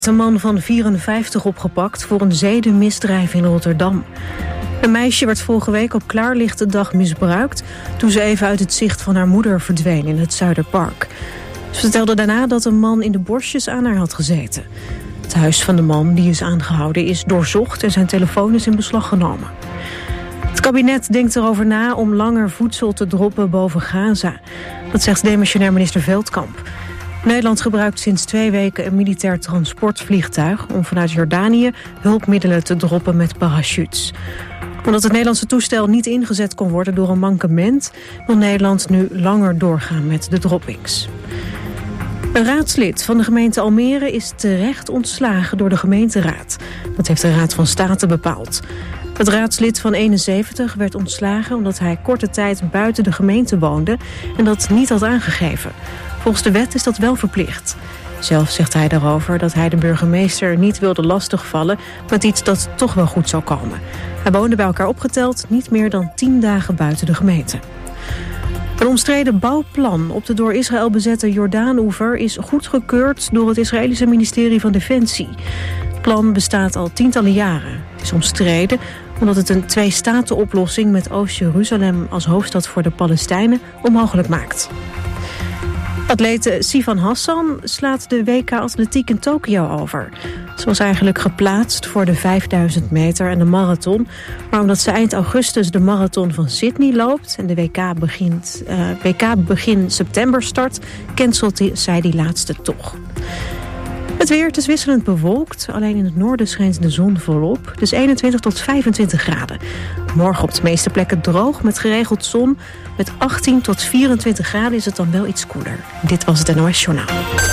Een man van 54 opgepakt voor een zedenmisdrijf in Rotterdam. Een meisje werd vorige week op klaarlichte dag misbruikt toen ze even uit het zicht van haar moeder verdween in het Zuiderpark. Ze vertelde daarna dat een man in de borstjes aan haar had gezeten. Het huis van de man die is aangehouden is doorzocht en zijn telefoon is in beslag genomen. Het kabinet denkt erover na om langer voedsel te droppen boven Gaza. Dat zegt demissionair minister Veldkamp. Nederland gebruikt sinds 2 weken een militair transportvliegtuig om vanuit Jordanië hulpmiddelen te droppen met parachutes. Omdat het Nederlandse toestel niet ingezet kon worden door een mankement, wil Nederland nu langer doorgaan met de droppings. Een raadslid van de gemeente Almere is terecht ontslagen door de gemeenteraad. Dat heeft de Raad van State bepaald. Het raadslid van 71 werd ontslagen omdat hij korte tijd buiten de gemeente woonde en dat niet had aangegeven. Volgens de wet is dat wel verplicht. Zelf zegt hij daarover dat hij de burgemeester niet wilde lastigvallen met iets dat toch wel goed zou komen. Hij woonde bij elkaar opgeteld niet meer dan 10 dagen buiten de gemeente. Een omstreden bouwplan op de door Israël bezette Jordaanoever is goedgekeurd door het Israëlische ministerie van Defensie. Het plan bestaat al tientallen jaren. Het is omstreden omdat het een 2-staten-oplossing met Oost-Jeruzalem als hoofdstad voor de Palestijnen onmogelijk maakt. Atlete Sivan Hassan slaat de WK Atletiek in Tokio over. Ze was eigenlijk geplaatst voor de 5000 meter en de marathon. Maar omdat ze eind augustus de marathon van Sydney loopt en de WK begin september start, cancelt zij die laatste toch. Het weer, het is wisselend bewolkt. Alleen in het noorden schijnt de zon volop. Dus 21 tot 25 graden. Morgen op de meeste plekken droog met geregeld zon. Met 18 tot 24 graden is het dan wel iets koeler. Dit was het NOS Journaal.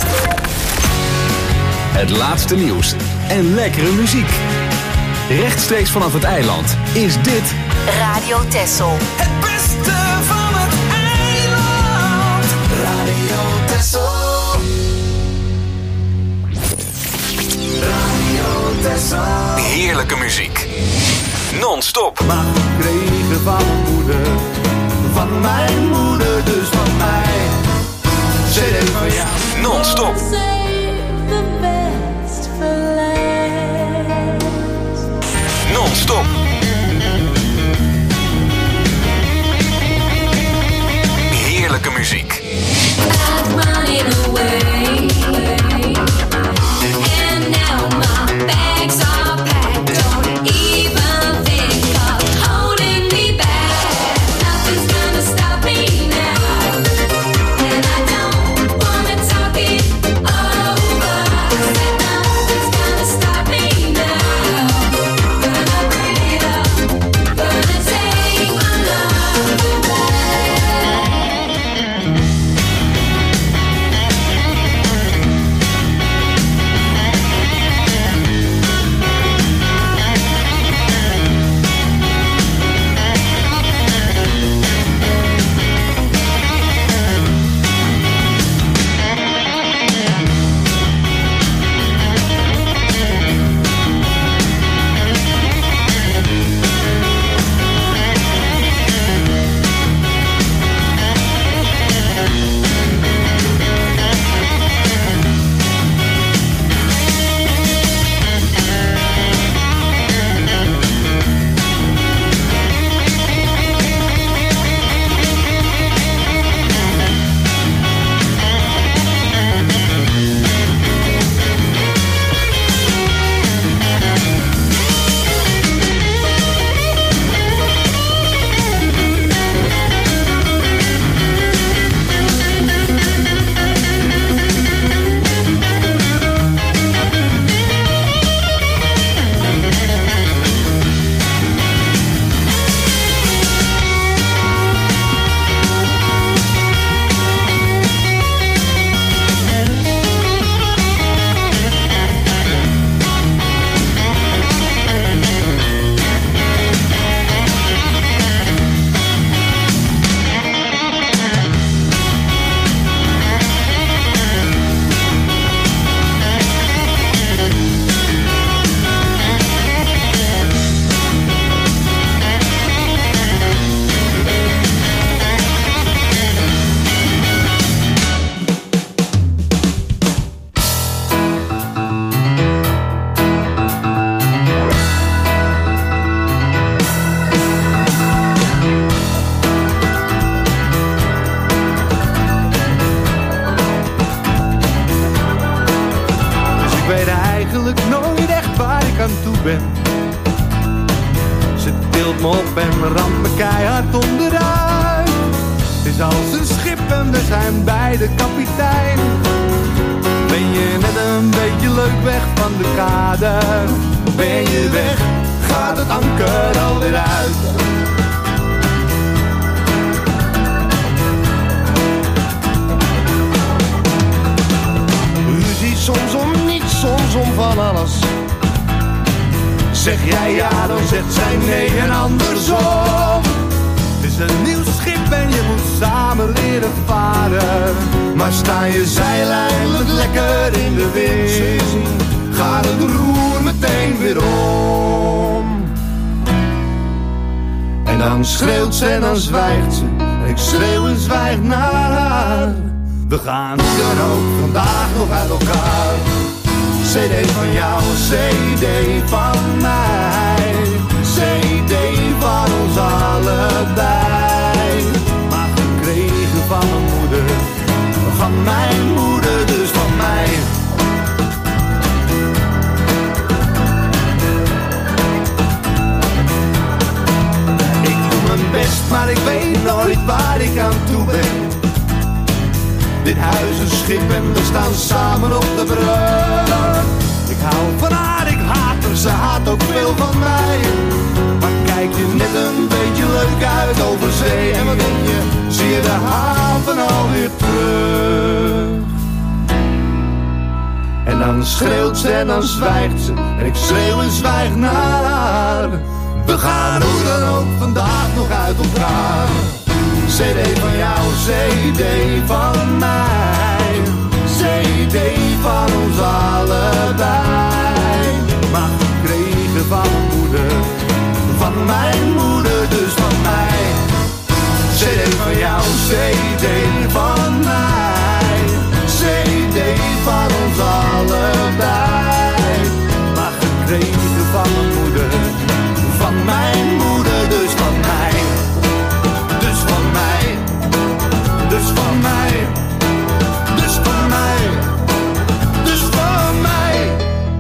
Het laatste nieuws en lekkere muziek. Rechtstreeks vanaf het eiland is dit Radio Texel. Het beste van het eiland. Radio Texel. heerlijke muziek. Non-stop. Maar gekregen van mijn moeder, dus van mij. CD van jou. Non-stop. Non-stop. Heerlijke muziek. weet eigenlijk nooit echt waar ik aan toe ben. Ze tilt me op en ramt me keihard onderuit. Het is als een schip en we zijn beide kapitein. Ben je net een beetje leuk weg van de kade? Ben je weg, gaat het anker alweer uit. Ruzie soms om niets, soms om van alles. Zeg jij ja, dan zegt zij nee en andersom. Het is een nieuw schip en je moet samen leren varen. Maar sta je zeil eindelijk lekker in de wind, gaat het roer meteen weer om. En dan schreeuwt ze en dan zwijgt ze. En ik schreeuw en zwijg naar haar. We gaan dan ook vandaag nog uit elkaar. CD van jou, CD van mij. CD van ons allebei. Maar gekregen van mijn moeder. Van mijn moeder, dus van mij. Ik doe mijn best, maar ik weet nooit waar ik aan toe ben. Dit huis een schip en we staan samen op de brug. Ik hou van haar, ik haat haar, ze haat ook veel van mij. Maar kijk je net een beetje leuk uit over zee. En wat denk je, zie je de haven alweer terug. En dan schreeuwt ze en dan zwijgt ze. En ik schreeuw en zwijg naar haar. We gaan hoe dan ook vandaag nog uit elkaar. CD van jou, CD van mij. CD van ons allebei. Maar gekregen van mijn moeder. Van mijn moeder, dus van mij. CD van jou, CD van mij. CD van ons allebei. Maar gekregen van mijn moeder. Van mijn moeder, dus van mij. Dus van mij. Dus van mij. Dus van mij. Dus van mij.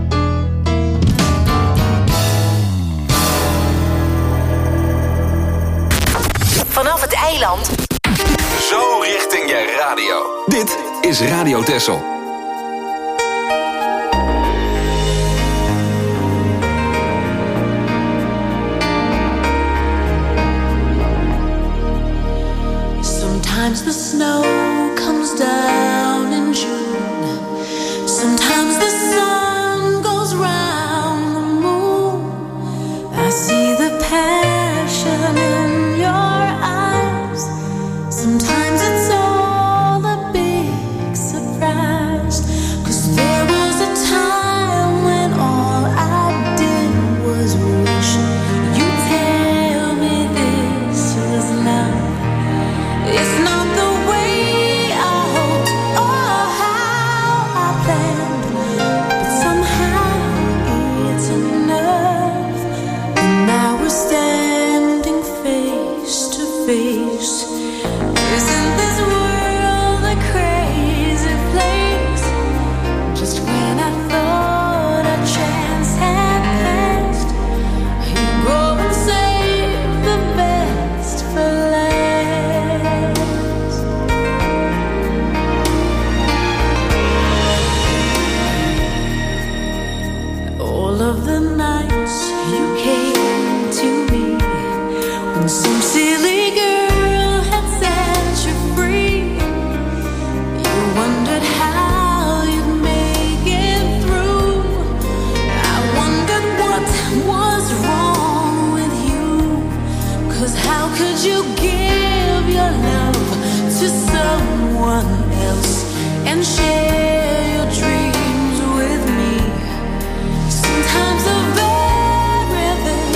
Vanaf het eiland. Zo richting je radio. Dit is Radio Texel. Sometimes the snow comes down in June. Sometimes the sun goes round the moon. I see the passion in your eyes. Sometimes it's all a big surprise. 'Cause there was a time when all I did was wish you'd tell me this was love. It's not the way I hoped or how I planned, but somehow it's enough. And now we're standing face to face. Isn't this world a crazy place? Just when I thought a chance had passed, you go and save the best for last. All of the nights you came to me, when some silly girl had set you free, you wondered how you'd make it through. I wondered what was wrong with you. 'Cause how could you give your love to someone else and share your dreams with me? Sometimes the very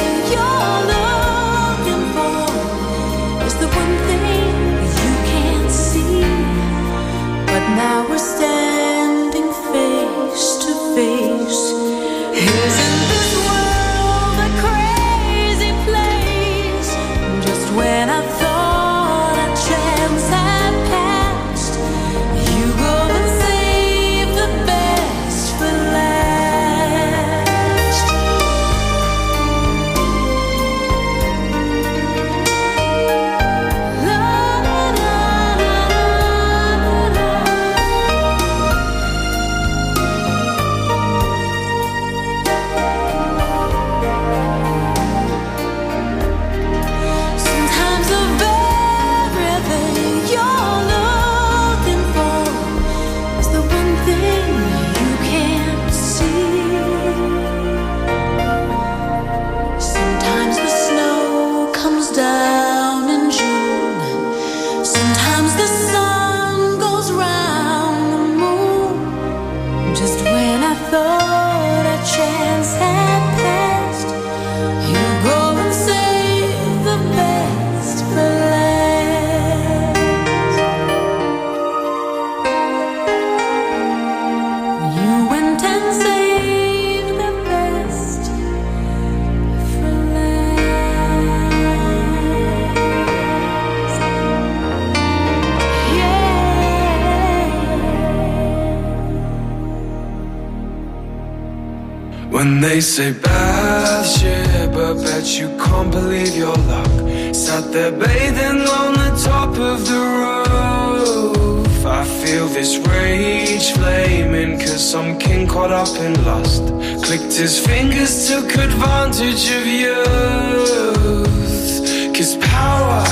When they say Bathsheba, bet you can't believe your luck. Sat there bathing on the top of the roof. I feel this rage flaming, cause some king caught up in lust clicked his fingers, took advantage of youth. Cause power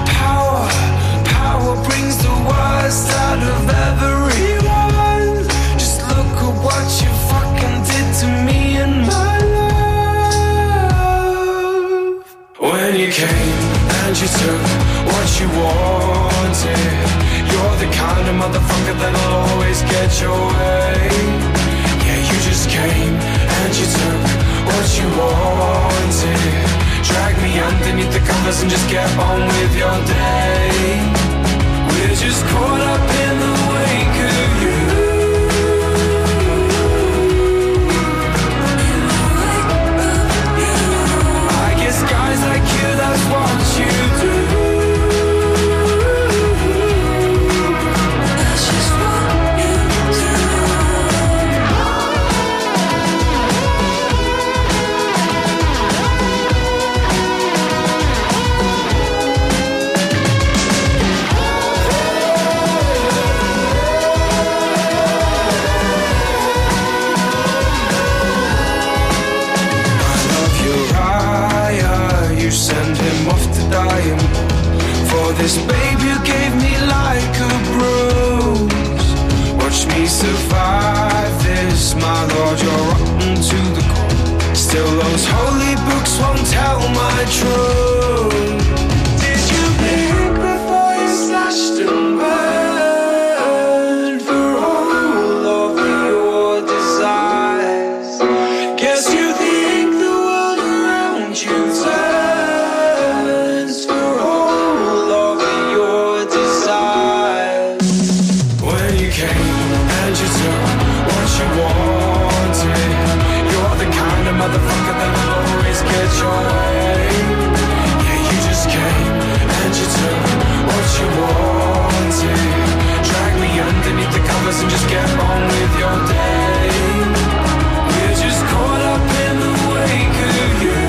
brings the worst out of everyone. Just look at what you fucking did to me and my love. When you came and you took what you wanted, you're the kind of motherfucker that'll always get your way. Yeah, you just came and you took what you wanted, dragged me underneath the covers and just get on with your day. We're just caught up in the wake of you. I guess guys like you, that's what you do. That's just what you do. You send him off to die for this babe you gave me like a bruise. Watch me survive this, my lord, you're rotten to the core. Still those holy books won't tell my truth. Did you blink before you slashed and burned for all of your desires? Guess you think the world around you turns for all of your desires. When you came and you took what you wanted, you're the kind of motherfucker that will always get your way. Yeah, you just came and you took what you wanted, dragged me underneath the covers and just get on with your day. We're just caught up in the wake of you.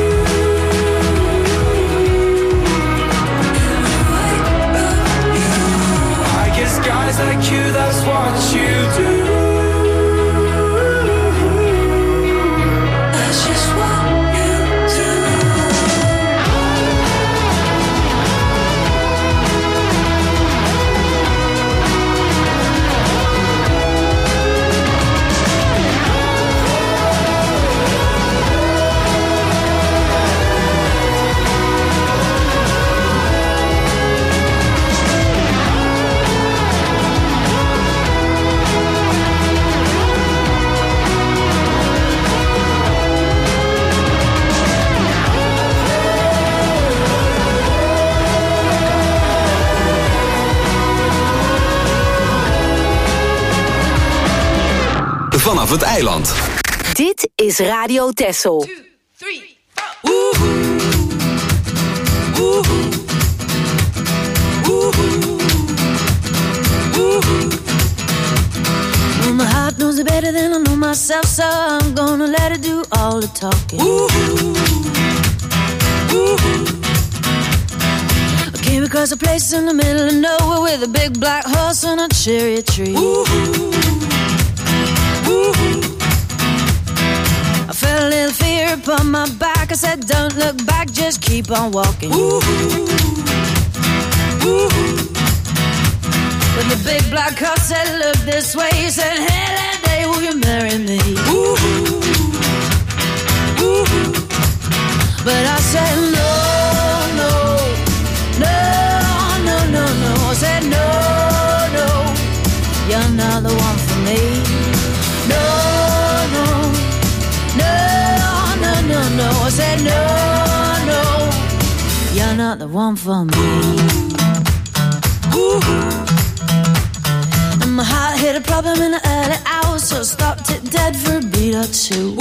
I guess guys like you, that's what you do. That's just what you do. Vanaf het eiland. Dit is Radio Texel. 2, 3, 4. My heart knows it better than I know myself, so I'm gonna let it do all the talking. I came across a place in the middle of nowhere with a big black horse and a cherry tree. I felt a little fear upon my back. I said, don't look back, just keep on walking. When the big black horse said, look this way, he said, hey, that day will you marry me? But I said, no, no, no, no, no, no. I said, no, no, you're not the one for me. No, no, no, no, no, no. I said, no, no, you're not the one for me. And my heart hit a problem in the early hours, so I stopped it dead for a beat or two.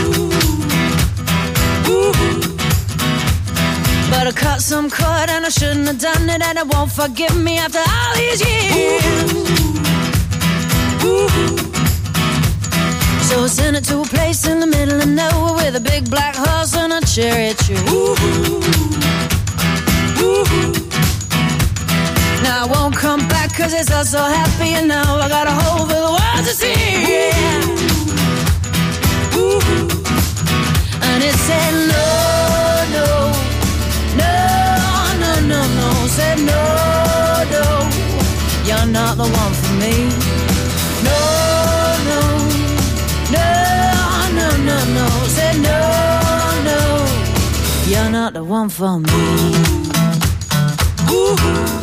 But I cut some cord and I shouldn't have done it, and it won't forgive me after all these years. So I sent it to a place in the middle of nowhere with a big black horse and a cherry tree. Woo-hoo. Woo-hoo. Now I won't come back cause it's all so happy and now I got a hole for the world to see. Yeah. Woo-hoo. And it said no, no, no, no, no, no. Said no, no, you're not the one for me. No, no, no, no, no, no. Said no, no, you're not the one for me. Ooh.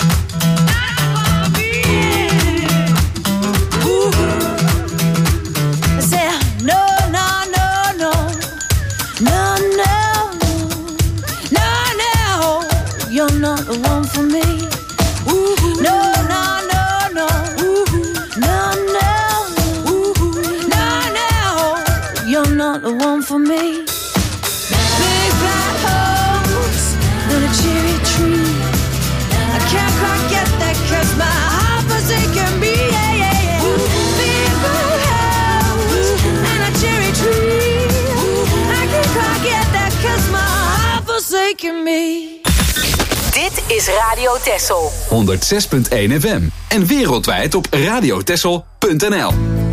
You're not the one for me. Ooh, no, no, no, no. Ooh, no, no. Ooh, no, no. You're not the one for me. Big black horse and a cherry tree. I can't quite get that 'cause my heart forsaken me. Yeah, yeah, yeah. Big black horse and a cherry tree. I can't quite get that 'cause my heart forsaken me. Dit is Radio Texel. 106.1 FM. En wereldwijd op radiotexel.nl.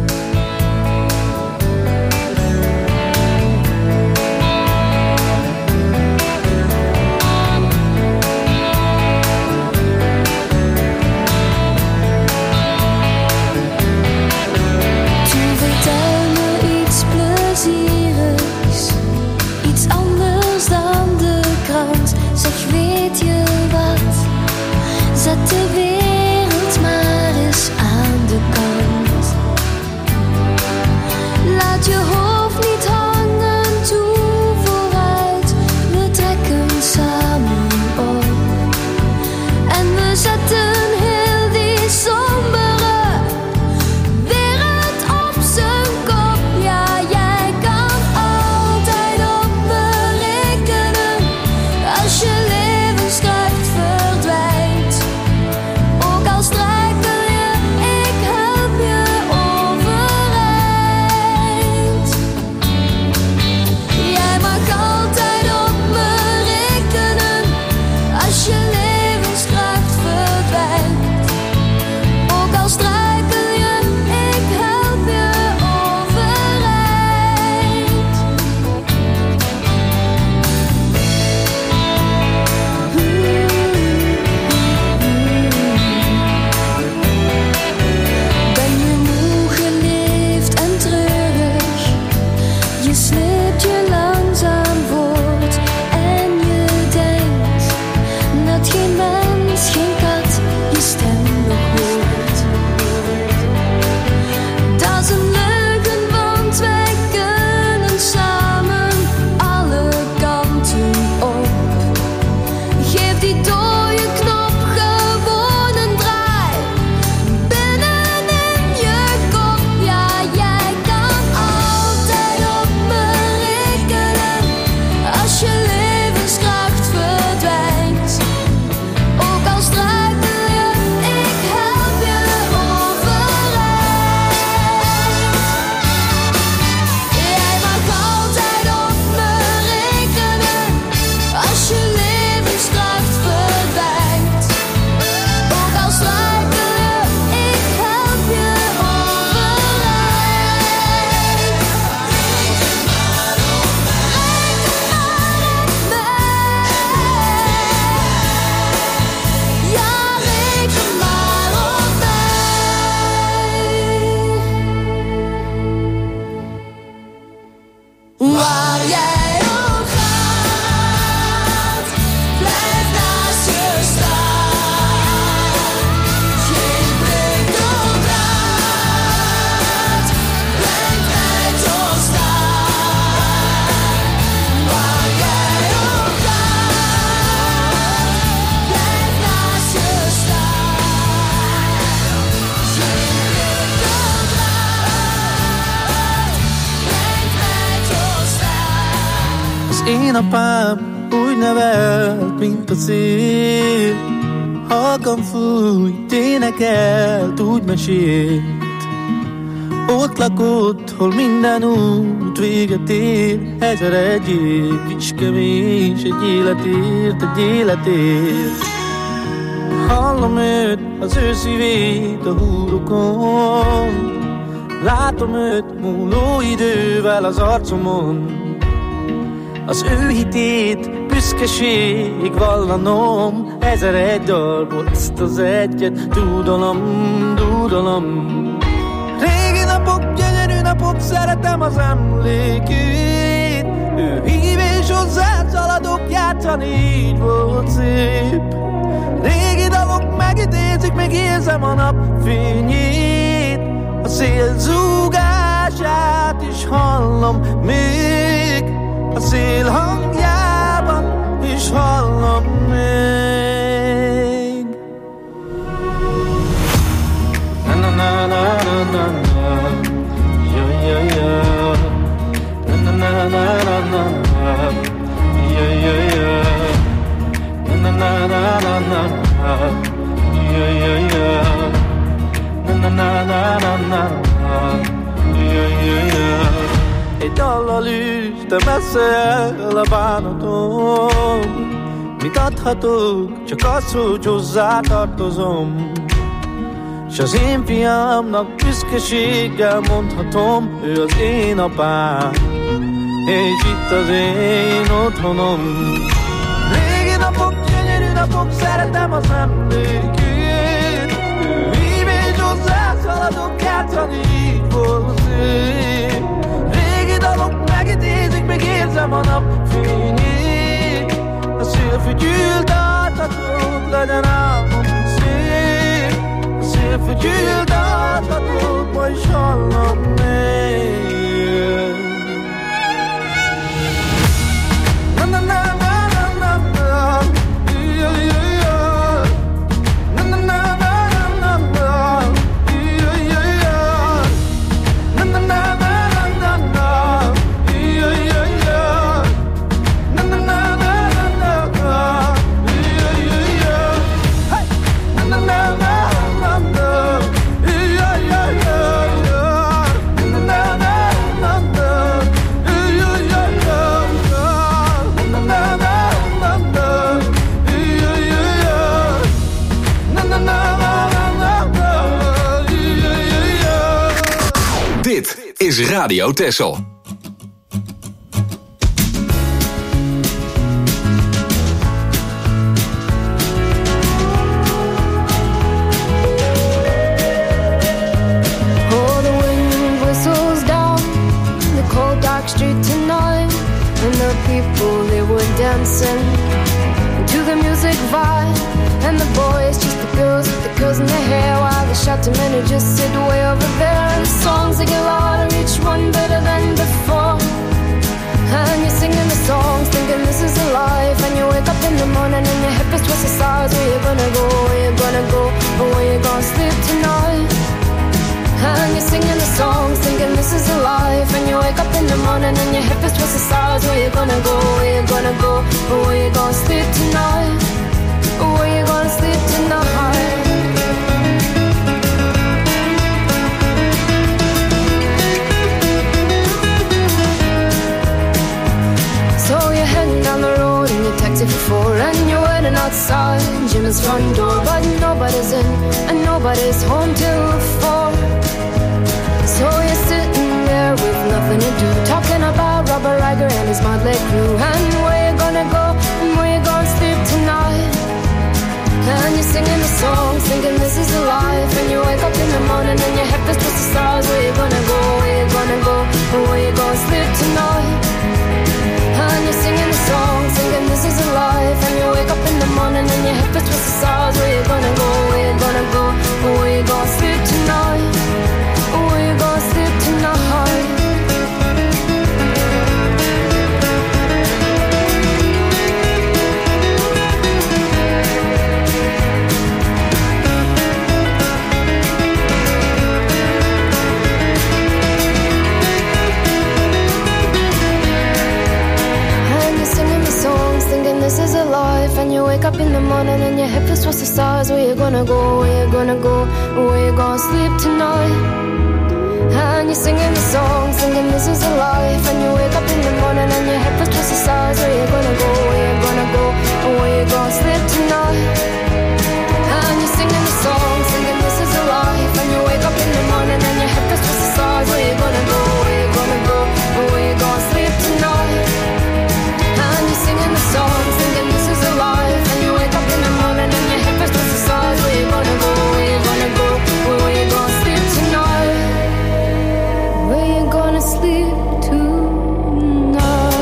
Zet de wereld maar eens aan de kant. Laat je hoofd niet hangen, toe vooruit. We trekken samen op. En we zetten heel die sombere wereld op zijn kop. Ja, jij kan altijd op me rekenen. Als je levenskracht verdwijnt. Ook al struikel je, ik help je overeind. Jij mag altijd op me rekenen. Als je levenskracht verdwijnt. Ook al struikel je, ik help je overeind. Ben je moe geleefd en treurig? Je sleept je langzaam voort en je denkt dat geen mens, geen kat je stem nog hoort. Dat is een leugen, want wij kunnen samen alle kanten op. Geef die dode knop gewoon een draai. Binnenin je kop, ja, jij kan altijd op me rekenen. Als je levenskracht verdwijnt. Ook al struikel je, ik help je overeind. Jij mag altijd op me rekenen. Als je levenskracht verdwijnt. Ook al struikel je, ik help je overeind. Reken maar op mij. Ja, reken maar op mij. Waar jij ook gaat, blijf naast je staan. Geen prikkeldraad, blijf mij toch staan. Waar jij ook gaat, blijf naast je staan. Geen prikkeldraad, blijf mij toch staan. Mas inapam, úgy nevelt, mint a szél. Halkan fújt, énekelt, úgy mesélt, Ott lakott, hol minden út véget ér. 1001 év is kevés, egy életért. Hallom őt, az ő szívét a húrokon. Látom őt múló idővel az arcomon. Az ő hitét büszkeség vallanom. 1001 dalból ezt az egyet dúdolom. Régi napok, gyönyörű napok, szeretem az emlékét. Ő hív és hozzá szaladok, játszani így volt szép. Régi dalok megidézik, még érzem a napfényét. A szél zúgását is hallom még. A szél hangjában is hallom még. Na na na na na na na, yeah yeah yeah. Na na na na na na, yeah yeah yeah. Na na na na na na, yeah yeah yeah. Na na na na na na, yeah yeah yeah. Egy dallal üstem messze el a bánatom. Mit adhatok, csak az, hogy hozzá tartozom. S az én fiamnak büszkeséggel mondhatom, ő az én apám, és itt az én otthonom. Régi napok, gyönyörű napok, szeretem az emlékét. Ő hív és hozzá szaladok, játszani így volt szép. Régi dalok megidézik, még érzem a napfényét. A szél fütyült áthatót, legyen álmom szép. A szél fütyült áthatót, ma is hallom még. Na na na na na na na, yeah yeah yeah. Na na na na na na, yeah yeah yeah. Na na na na na na, yeah yeah yeah. Na na na na na na, yeah yeah yeah. Hey, na na na na na na, yeah yeah yeah. Na na na na na, yeah yeah yeah. Na na na na na, yeah yeah yeah. Na na na na na, yeah yeah yeah. Dit is Radio Texel. Oh, the wind whistles down the cold dark street tonight, and the people, they were dancing to the music vibe, and the boys just the girls with the curls in their hair, while the shouting men who just sit way over there. And the songs they get louder, each one better than before, and you're singing the songs thinking this is a life, and you wake up in the morning and your hip is twisted sides. Where you gonna go, where you gonna go, or where you gonna sleep tonight? And you're singing the songs thinking this is a life, and you wake up in the morning and your hip is twisted sides. Where you gonna go, where you gonna go, or where you gonna sleep tonight, or where you gonna sleep tonight? So you're heading down the road in your taxi for 4, and you're waiting outside Jim's front door, but nobody's in and nobody's home till 4. So you're sitting there with nothing to do, talking about Robert Riger and his motley crew, and where you gonna go and where you gonna sleep tonight. And you're singing the songs thinking this is a life, and you wake up in the morning and your head is twisted the stars. Where you gonna go, where you gonna go, and where you gonna sleep tonight. And you're singing the songs thinking this is a life, and you wake up in the morning and your hip is twisted the stars. Where you gonna go, where you gonna go, or where you gonna sleep tonight, or where you gonna sleep tonight. This is a life, and you wake up in the morning and your hip is twisted the stars. Where you gonna go, where you gonna go, where you gonna sleep tonight. And you're singing the song, singing this is a life. And you wake up in the morning and your head feels twice the size. Where you gonna go, where you gonna go, and where you gonna sleep tonight? And you're singing the song, singing this is a life. And you wake up in the morning and your head feels twice the size. Where you gonna go, where you gonna go, and where you gonna sleep tonight? And you're singing the song, singing this is a life. And you wake up in the morning and your head feels twice the size. Where you gonna go, where you gonna go, and where you gonna sleep tonight? Where you gonna sleep tonight?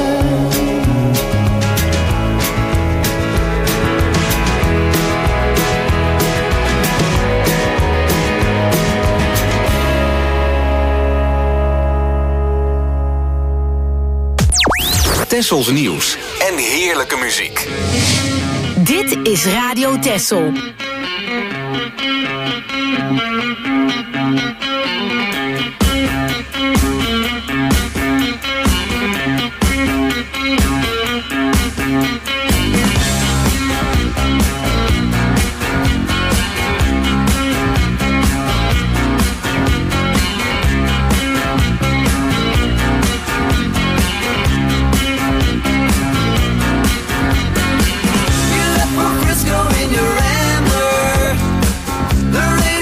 Tessels nieuws en heerlijke muziek. Dit is Radio Tessel. You left for Frisco in your Rambler. The rain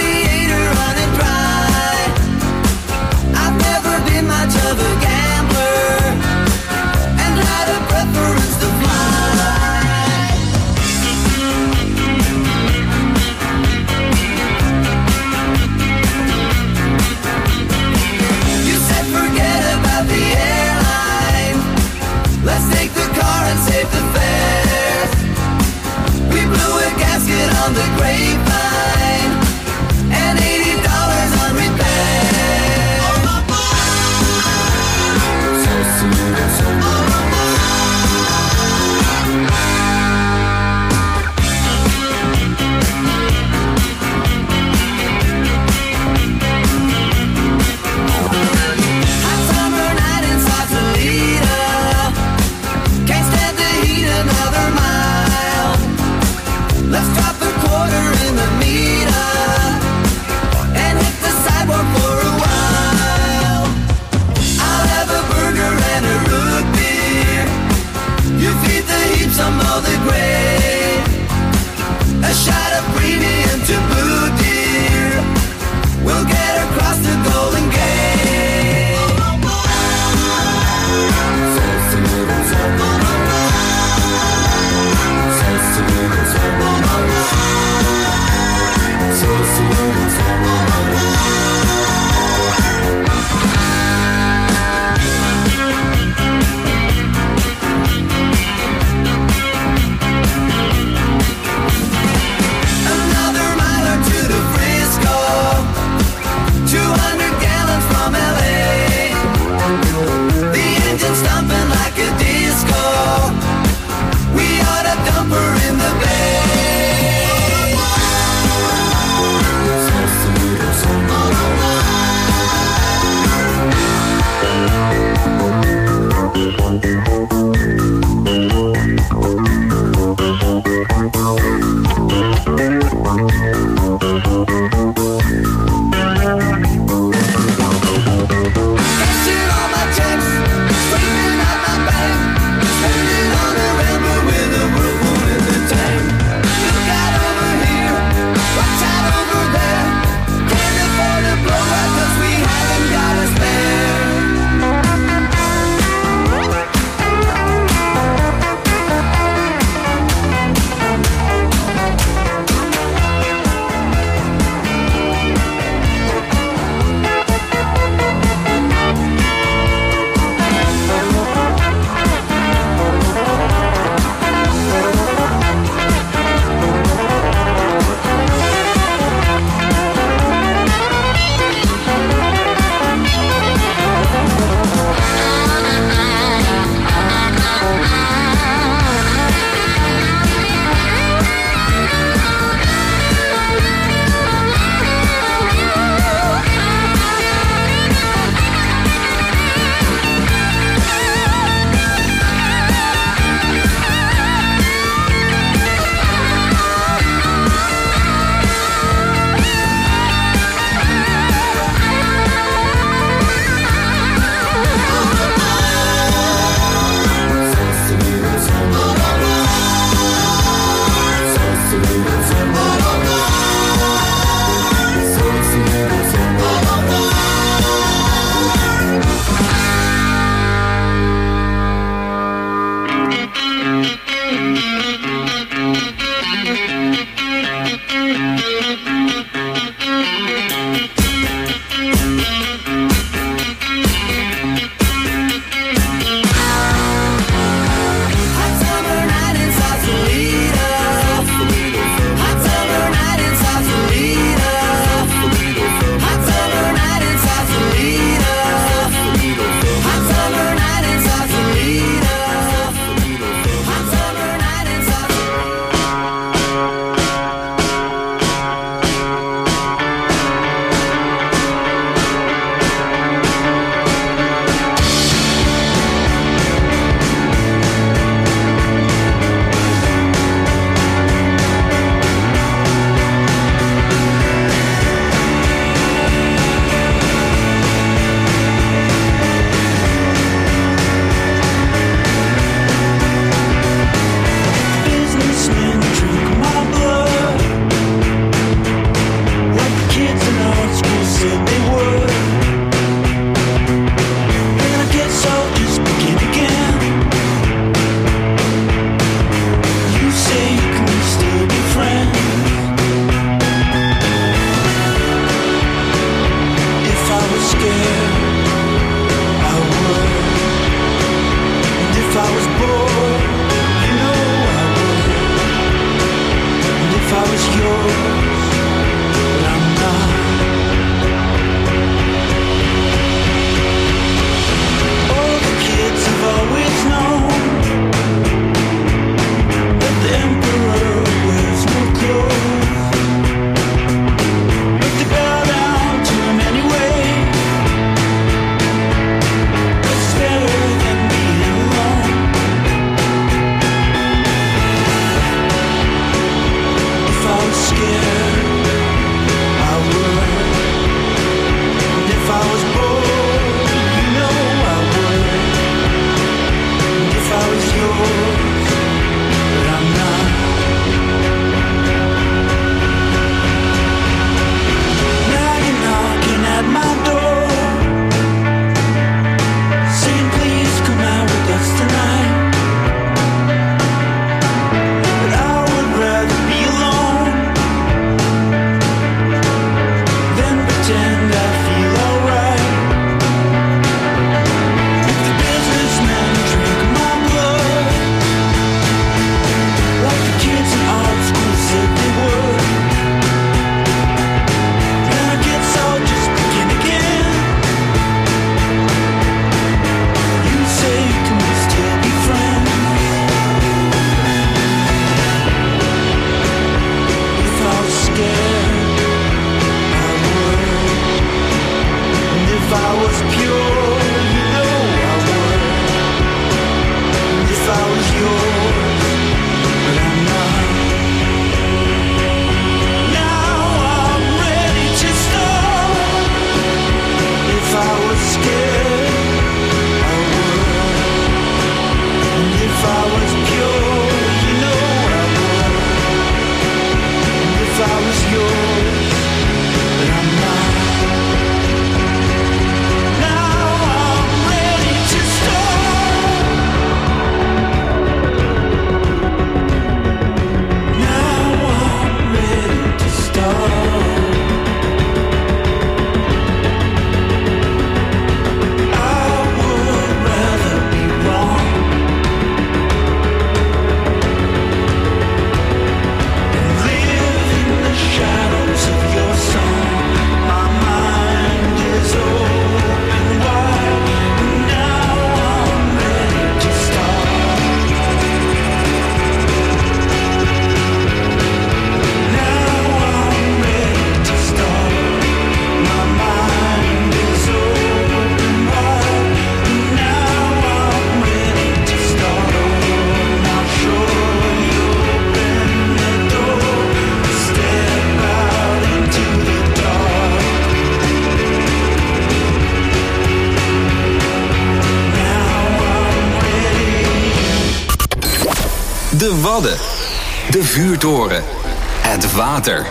De Wadden. De vuurtoren. Het water.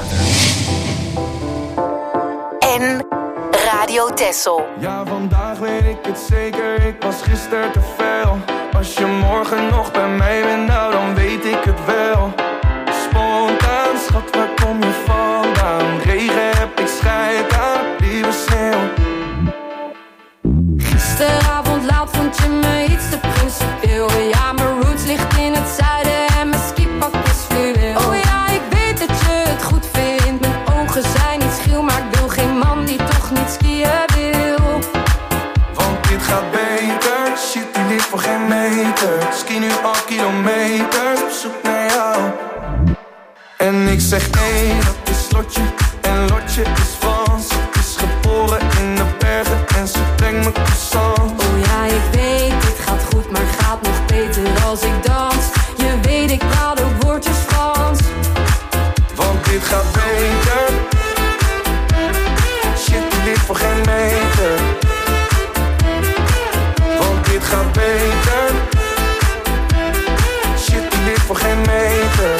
En Radio Texel. Ja, vandaag weet ik het zeker, ik was gisteren te veel. Als je morgen nog bij mij bent, nou dan weet ik het wel. Spontaan, schat, waar kom je vandaan? Regen heb ik scheid aan, lieve sneeuw. Gisteravond laat vond je me iets te principieel. Ja, mijn roots ligt in het zuiden en mijn skipak is fluweel. Oh ja, ik weet dat je het goed vindt. Mijn ogen zijn niet schuw, maar ik wil geen man die toch niet skiën wil. Want dit gaat beter, shit die ligt voor geen meter. Ski nu al kilometers, op zoek naar jou. En ik zeg nee, dat is Lotje. En Lotje is Frans. Is geboren in de bergen en ze brengt me croissant. Oh ja, ik weet, dit gaat goed, maar gaat nog beter als ik dans. Je weet, ik praat ook woordjes Frans. Want dit gaat beter. Shit, die ligt voor geen meter. Want dit gaat beter. Shit, die ligt voor geen meter.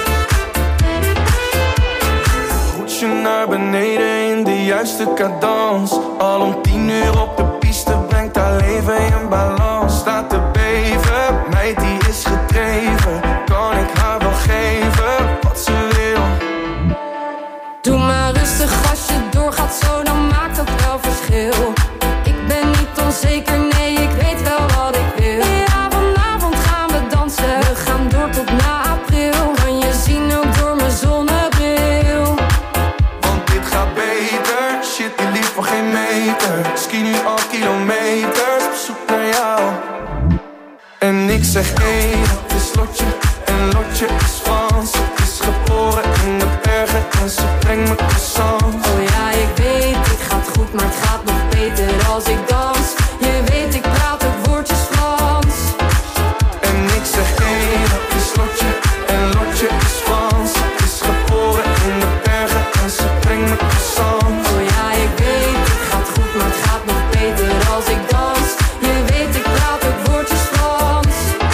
Roetje naar beneden in de juiste cadans. Al om 10 uur op de piste brengt haar leven in balans. Staat te beven, meid die is gedreven. Kan ik haar wel geven wat ze wil? Doe maar rustig als je doorgaat zo, dan maakt dat wel verschil. Ik ben niet onzeker, nee, ik weet wel wat ik wil. Ja, vanavond gaan we dansen, we gaan door tot na april. Kan je zien ook door mijn zonnebril. Want dit gaat beter, shit die lief voor geen meter. Ski nu al kilometers, op zoek naar jou. En ik zeg hey, dat is Lotje. En Lotje is Frans. Is geboren in de bergen en ze brengt me croissant. Oh ja, ik weet, dit gaat goed, maar het gaat nog beter als ik dans. Je weet, ik praat ook woordjes Frans. En ik zeg hey, dat is Lotje. En Lotje is Frans. Is geboren in de bergen en ze brengt me croissant. Oh ja, ik weet, dit gaat goed, maar het gaat nog beter als ik dans. Je weet, ik praat ook woordjes Frans.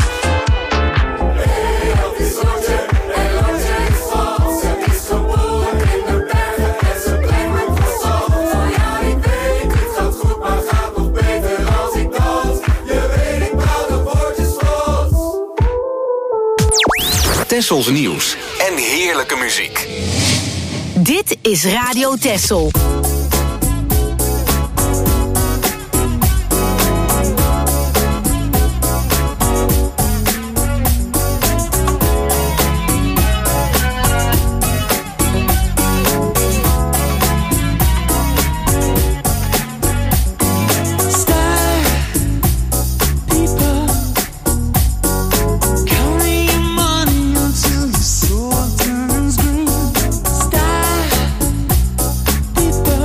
Hey, dat is Lotje. En Lotje is Frans. Is geboren in de bergen en ze brengt me croissant. Oh ja, ik weet, dit gaat goed, maar het gaat nog beter als ik dans. Je weet, ik praat ook woordjes Frans. Tessels nieuws en heerlijke muziek. Dit is Radio Texel. People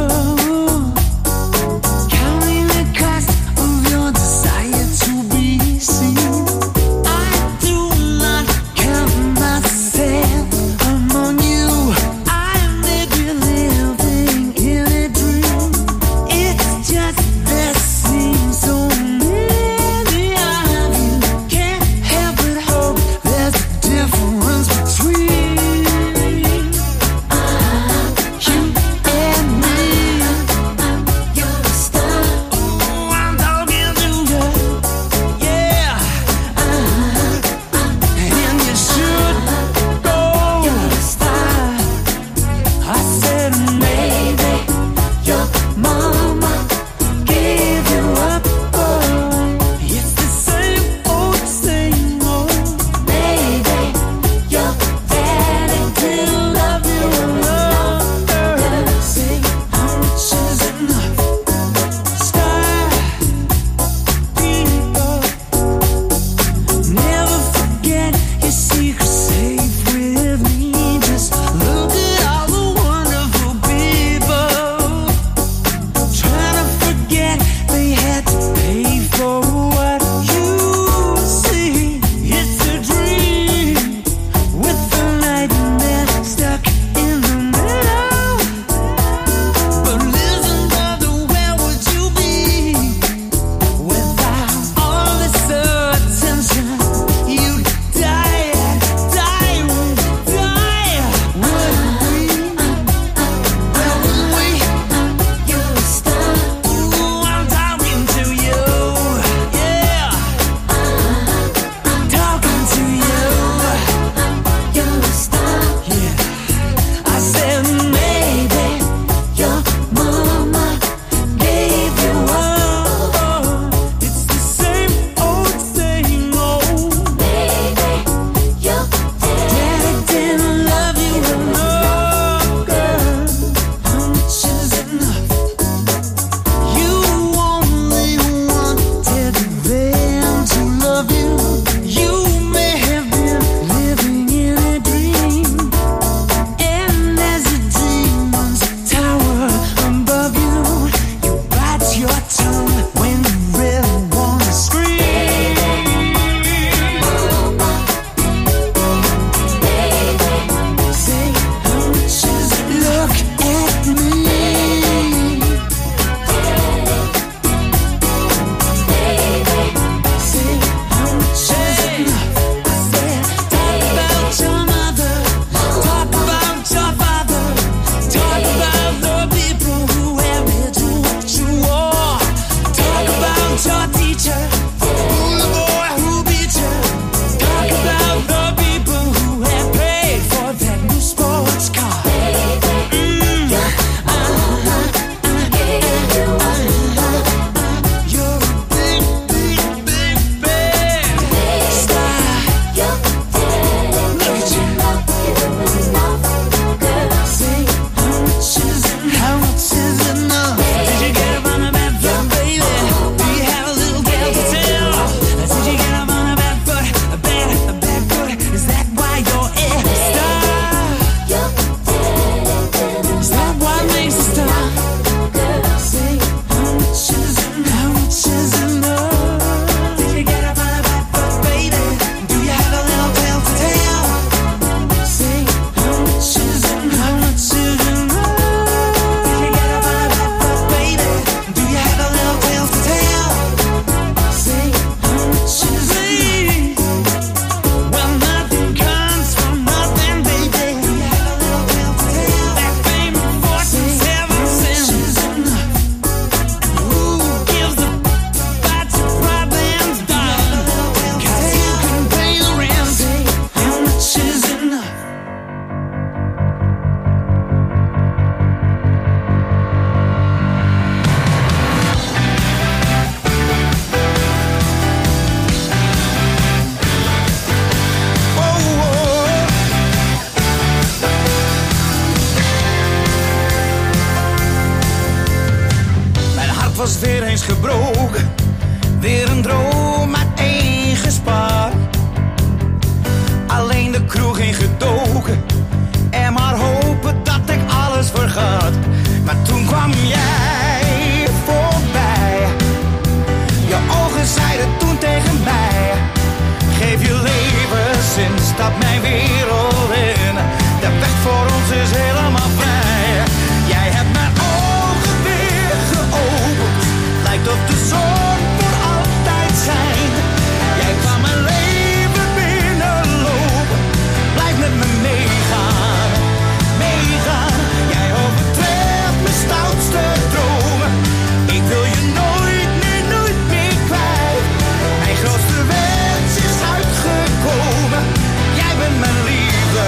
is gebroken, weer een droom uiteengespaard. Alleen de kroeg ingedoken en maar hopen dat ik alles vergat. Maar toen kwam jij voorbij, je ogen zeiden toen tegen mij: geef je leven zin, stap mijn wereld in. De weg voor ons is helemaal vrij. Jij hebt mijn ogen weer geopend, lijkt of de zon voor altijd schijnt. Jij kwam mijn leven binnenlopen, blijf met me meegaan, meegaan. Jij overtreft mijn stoutste dromen, ik wil je nooit meer, nooit meer kwijt. Mijn grootste wens is uitgekomen, jij bent mijn liefde,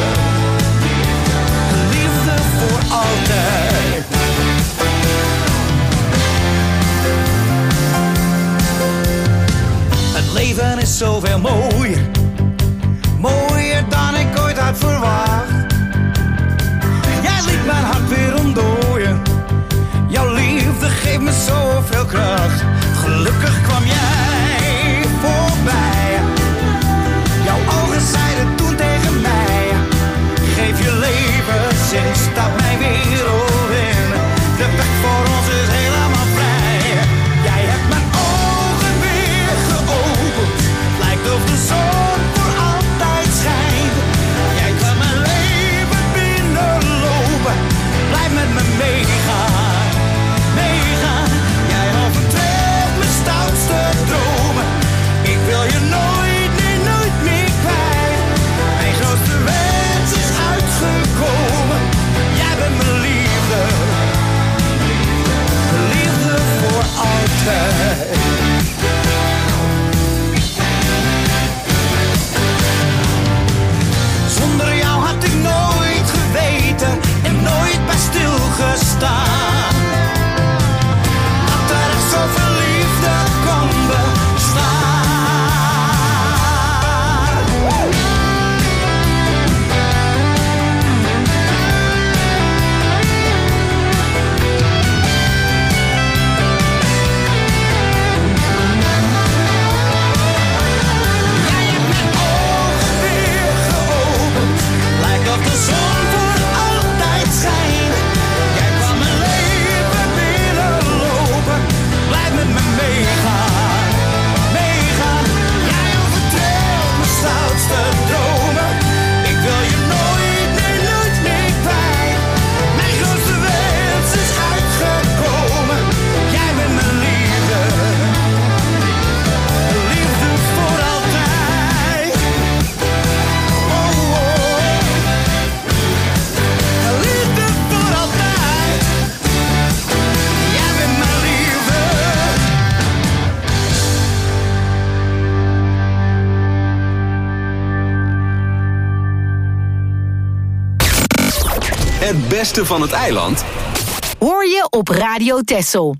liefde voor altijd. Het leven is zoveel mooier, mooier dan ik ooit had verwacht. Jij liet mijn hart weer ontdooien, jouw liefde geeft me zoveel kracht. Gelukkig kwam jij voorbij, jouw ogen zeiden toen tegen mij: geef je leven zin, stap mijn wereld in. De weg voor ons is helemaal vrij. Jij hebt mijn ogen weer geopend, lijkt of de zon voor altijd schijnt. Jij kwam mijn leven binnenlopen, blijf met me meegaan, meegaan. Jij overtreft mijn stoutste dromen, ik wil je nooit, nee, nooit meer kwijt. Mijn grootste wens is uitgekomen, jij bent mijn liefde, liefde voor altijd. Zonder jou had ik nooit geweten en nooit bij stilgestaan, dat er echt zoveel liefde kon bestaan. Jij hebt mijn ogen weer geopend, lijkt of de zon voor altijd schijnt. Jij kwam mijn leven binnenlopen, blijf met me meegaan, meegaan. Jij overtreft mijn stoutste dromen, ik wil je nooit, nee, nooit meer kwijt. Mijn grootste wens is uitgekomen, jij bent mijn liefde, liefde voor altijd. Oh, oh. Liefde voor altijd, jij bent mijn liefde. Het beste van het eiland Hoor je op Radio Texel.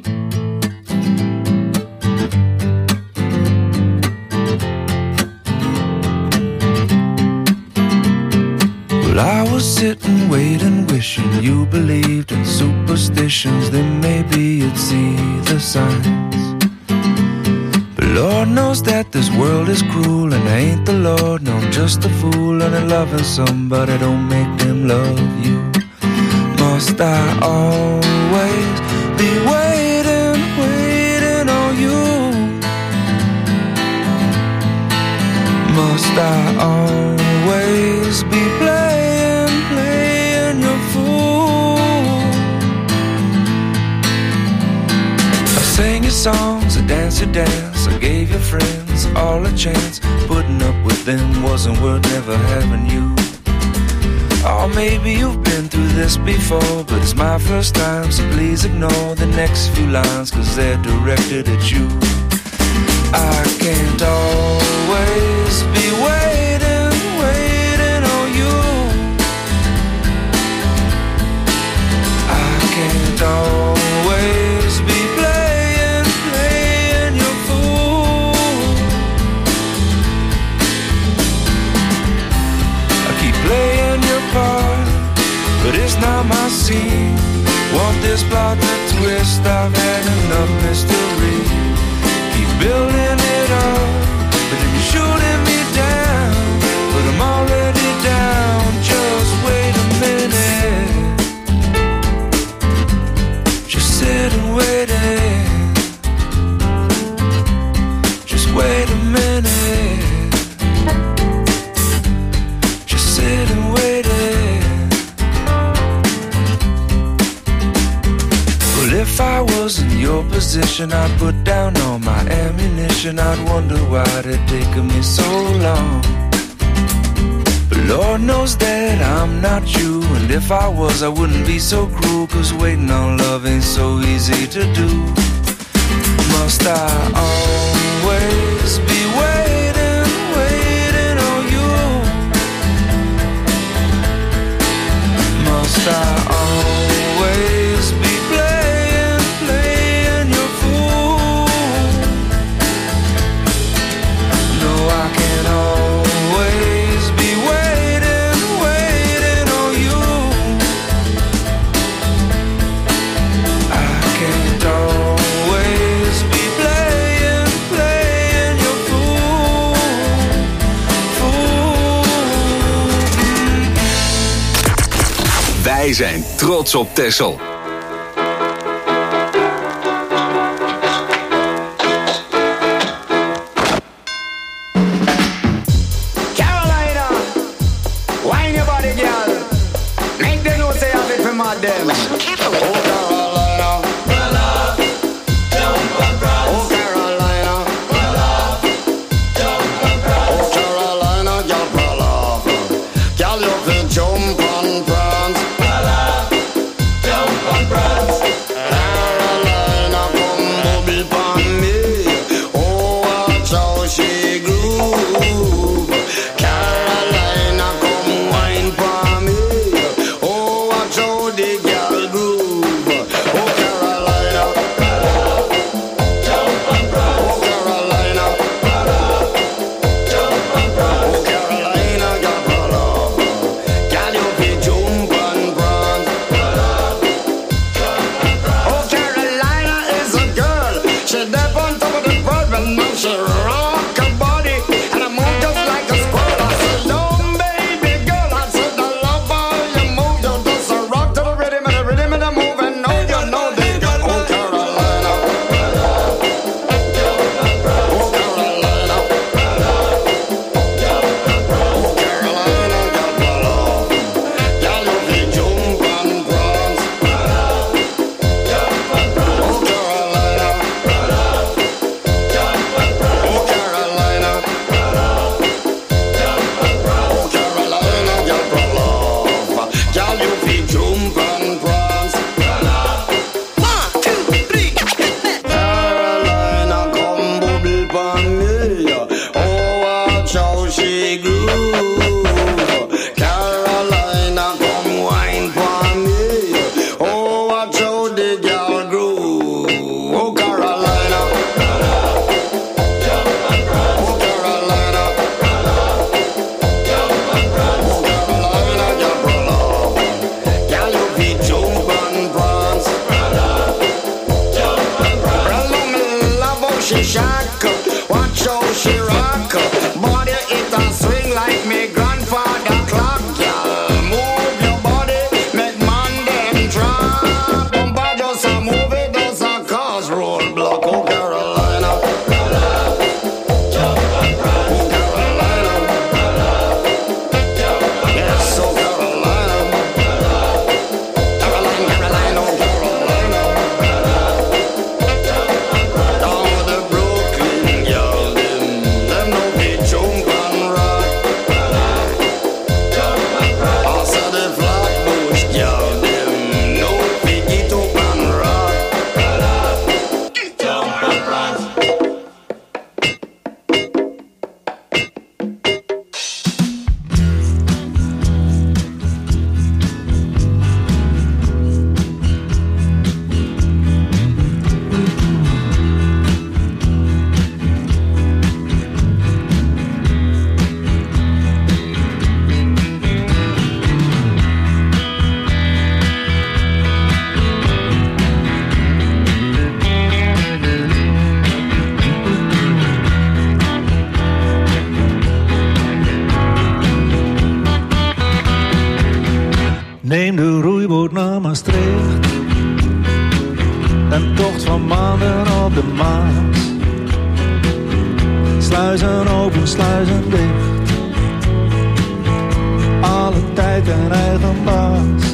Well, I was sitting, waiting, wishing you believed in superstitions. Then maybe you'd see the signs. But Lord knows that this world is cruel, and I ain't the Lord, no, I'm just a fool. And loving somebody don't make them love you. Must I always be waiting, waiting on you? Must I always be playing, playing your fool? I sang your songs, I danced your dance, I gave your friends all a chance. Putting up with them wasn't worth never having you. Oh, maybe you've been through this before, but it's my first time, so please ignore the next few lines, 'cause they're directed at you. I can't always be waiting, waiting on you. I can't always be playing, playing your fool. I keep playing your part, but it's not my scene. Want this plot to twist, I've had enough wishing I'd put down all my ammunition. I'd wonder why it taken me so long. But Lord knows that I'm not you, and if I was, I wouldn't be so cruel, 'cause waiting on love ain't so easy to do. Must I always be waiting, waiting on you? Must I always be playing, playing your fool? No, I can always be waiting, waiting on you. I can't always be playing, playing your fool, fool. Wij zijn trots op Texel. Carolina, wine your body, girl. Make them know say I've been for my them. Oh, Carolina. Oh, Carolina. Oh, Carolina, girl, brother. Girl, you can jump and prance. Carolina, come booby pon me. Oh, watch how she groove. Carolina, come wine pon me. Oh, watch how the girl groove. Oh, Carolina. Oh, Carolina. Oh, Carolina, girl, brother. Girl, you can jump and prance. Oh, Carolina is a girl. She dead on top of the world, but now she rock her body and I move just like a squirrel. I said, no, baby girl, I said, I love how you move. You just a rock to the rhythm and the rhythm and the move, and know you know the girl. Oh, Carolina. Oh, Carolina. Oh, Carolina, girl, brother. Girl, you can jump and prance. Oh, Carolina. Oh, Carolina. Oh, Carolina, girl, brother. Girl, you can jump and prance. 1, 2, 3, Carolina, come bubble pon me. Oh, watch how she groove. Carolina, come wine pon me. Oh, watch how the girl groove. Oh, Carolina. Oh, Carolina. Oh, Carolina, girl, brother. Girl, you can jump and prance. Brother, me love how she shack. Watch how she rock. Body it and swing like me grandfather clock. Girl, move your body, make man them drop. Bumper just a move it, does a cause roadblock. Oh, Carolina. Oh, Carolina. Yes, oh, Carolina. Carolina, Carolina, oh, Carolina. Down with the Brooklyn girl, them know they jump and rock. Also the Flatbush girl, them know they get up and rock. Jump and rock. Neem de roeiboot naar Maastricht. Een tocht van maanden op de Maas. Sluizen open, sluizen dicht. Alle tijd een eigen baas.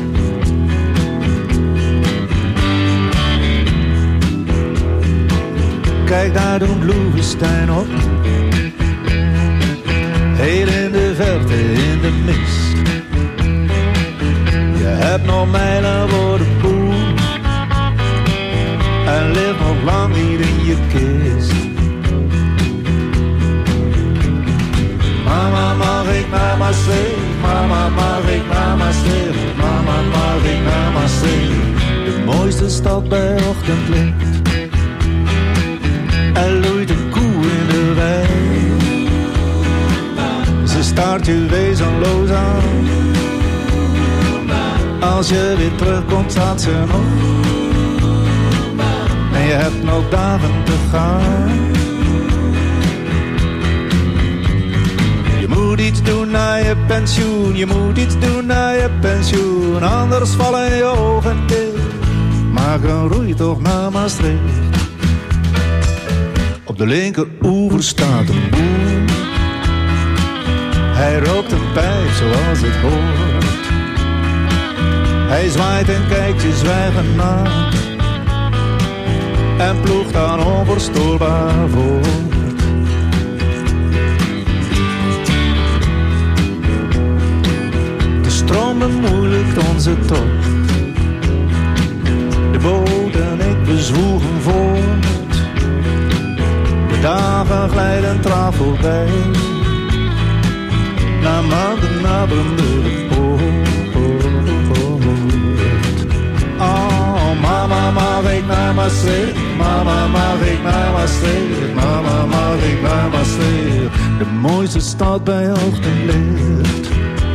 Kijk, daar doen Loevestein op. Heel in de verte, in de mist. Je hebt nog mijlen voor de boel. En ligt nog lang niet in je kist. Mama, mag ik naar Maastricht? Mama, mag ik naar Maastricht? Mama, mag ik naar Maastricht? De mooiste stad bij ochtendlicht. Er loeit een koe in de wei. Ze staart je wezenloos aan. Als je weer terugkomt staat ze nog. En je hebt nog dagen te gaan. Je moet iets doen naar je pensioen. Je moet iets doen naar je pensioen. Anders vallen je ogen dicht. Maak een roeitocht naar Maastricht. Op de linkeroever staat een boer. Hij rookt een pijp zoals het hoort. Hij zwaait en kijkt je zwijgend na. En ploegt dan onverstoorbaar voort. De stroom bemoeilijkt onze tocht. De boot en ik bezwoegen voort. De dagen glijden traag voorbij. Na maanden naderende poort. Oh, mama, mag ik naar Maastricht? Mama, mag ik naar Maastricht? Mama, mag ik naar Maastricht? De mooiste stad bij ochtendlicht.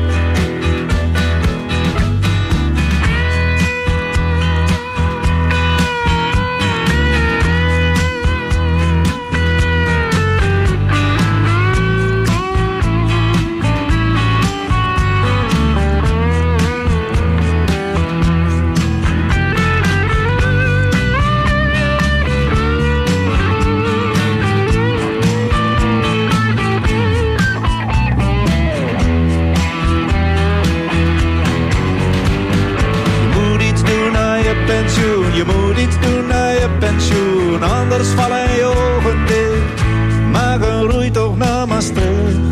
Je moet iets doen naar je pensioen, anders vallen je ogen dicht. Maak een roeitocht naar Maastricht.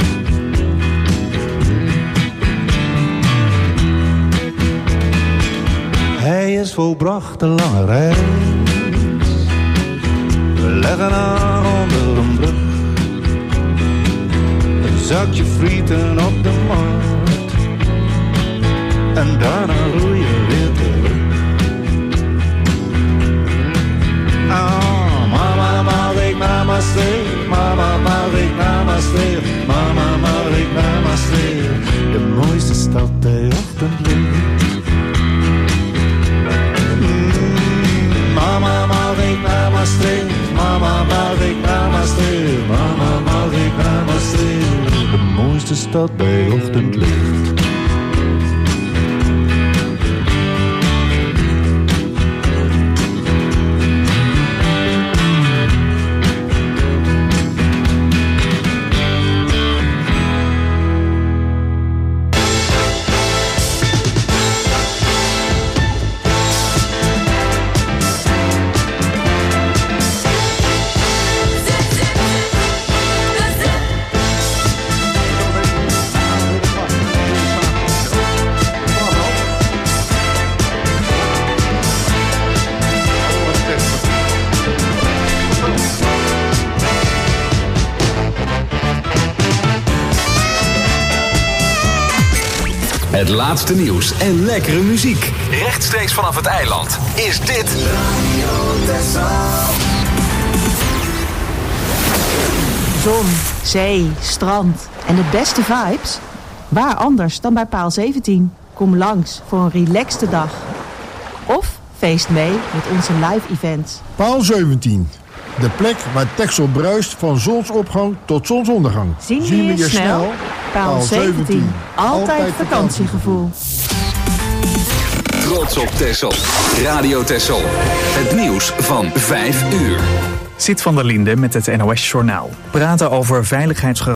Hij is volbracht de lange reis. We leggen aan onder een brug. Een zakje frieten op de markt. En daarna roeien weer terug. Oh, mama, mag ik naar Maastricht? Mama, mag ik naar Maastricht? Mama, mag ik naar Maastricht? De mooiste stad bij ochtendlicht. Mama, mag ik naar Maastricht? Mama, mag ik naar Maastricht? Mama, mag ik naar Maastricht? De mooiste stad bij ochtendlicht. Het laatste nieuws en lekkere muziek. Rechtstreeks vanaf het eiland is dit Radio Texel. Zon, zee, strand en de beste vibes? Waar anders dan bij Paal 17? Kom langs voor een relaxte dag. Of feest mee met onze live events. Paal 17. De plek waar Texel bruist van zonsopgang tot zonsondergang. Zien we je snel? Paal 17. Altijd vakantiegevoel. Trots op Texel. Radio Texel. Het nieuws van 5 uur. Sid van der Linde met het NOS Journaal. Praten over veiligheidsgeruchten.